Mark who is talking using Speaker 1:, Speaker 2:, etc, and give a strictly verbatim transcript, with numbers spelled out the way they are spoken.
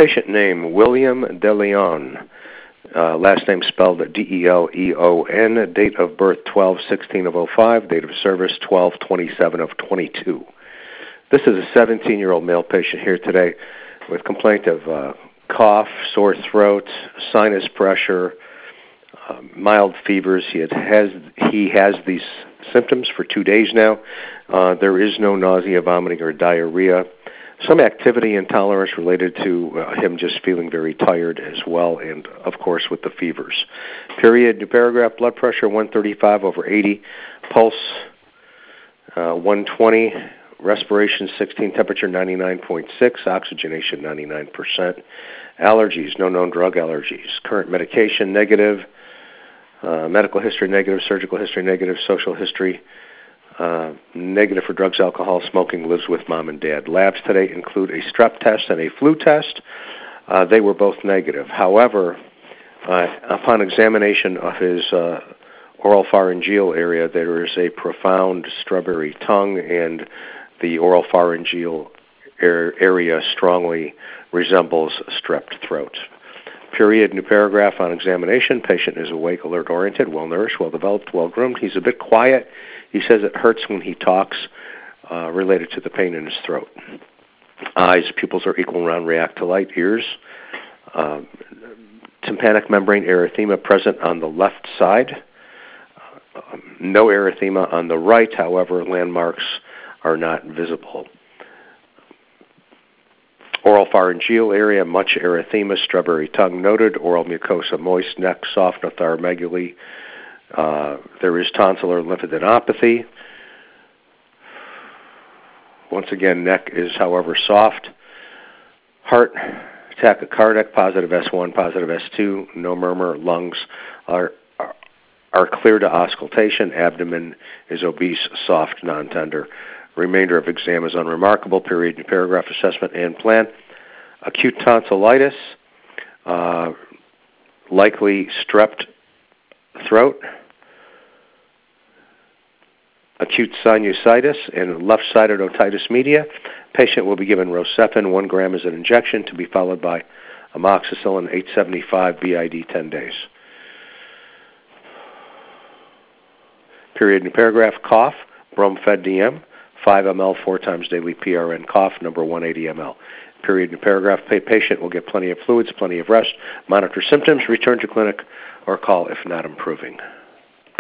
Speaker 1: Patient name, William DeLeon. Uh, last name spelled D E L E O N. Date of birth twelve sixteen of oh five. Date of service twelve twenty-seven of twenty-two. This is a seventeen-year-old male patient here today with complaint of uh, cough, sore throat, sinus pressure, uh, mild fevers. He had, has he has these symptoms for two days now. Uh, there is no nausea, vomiting, or diarrhea. Some activity intolerance related to uh, him just feeling very tired as well, and of course with the fevers. Period, new paragraph, blood pressure one thirty-five over eighty, pulse uh, one twenty, respiration sixteen, temperature ninety-nine point six, oxygenation ninety-nine percent. Allergies, no known drug allergies. Current medication negative, uh, medical history negative, surgical history negative, social history Uh, negative for drugs, alcohol, smoking, lives with mom and dad. Labs today include a strep test and a flu test. Uh, they were both negative. However, uh, upon examination of his uh, oral pharyngeal area, there is a profound strawberry tongue, and the oral pharyngeal er- area strongly resembles strep throat. Period, new paragraph, on examination. Patient is awake, alert, oriented, well-nourished, well-developed, well-groomed. He's a bit quiet. He says it hurts when he talks, uh, related to the pain in his throat. Eyes, pupils are equal, round, react to light. Ears, uh, tympanic membrane erythema present on the left side. Uh, no erythema on the right, however, landmarks are not visible. Oral pharyngeal area, much erythema, strawberry tongue noted, oral mucosa moist, neck soft, notharomegaly. Uh, there is tonsillar lymphadenopathy. Once again, neck is, however, soft. Heart, tachycardic, positive S one, positive S two, no murmur. Lungs are, are, are clear to auscultation. Abdomen is obese, soft, non-tender. Remainder of exam is unremarkable. Period, new paragraph, assessment and plan. Acute tonsillitis, uh, likely strep throat. Acute sinusitis and left-sided otitis media. Patient will be given Rocephin, one gram as an injection, to be followed by amoxicillin eight seventy-five B I D ten days. Period, new paragraph, cough, Bromfed D M, five milliliters, four times daily P R N cough, number one hundred eighty milliliters. Period, new paragraph, patient will get plenty of fluids, plenty of rest, monitor symptoms, return to clinic, or call if not improving.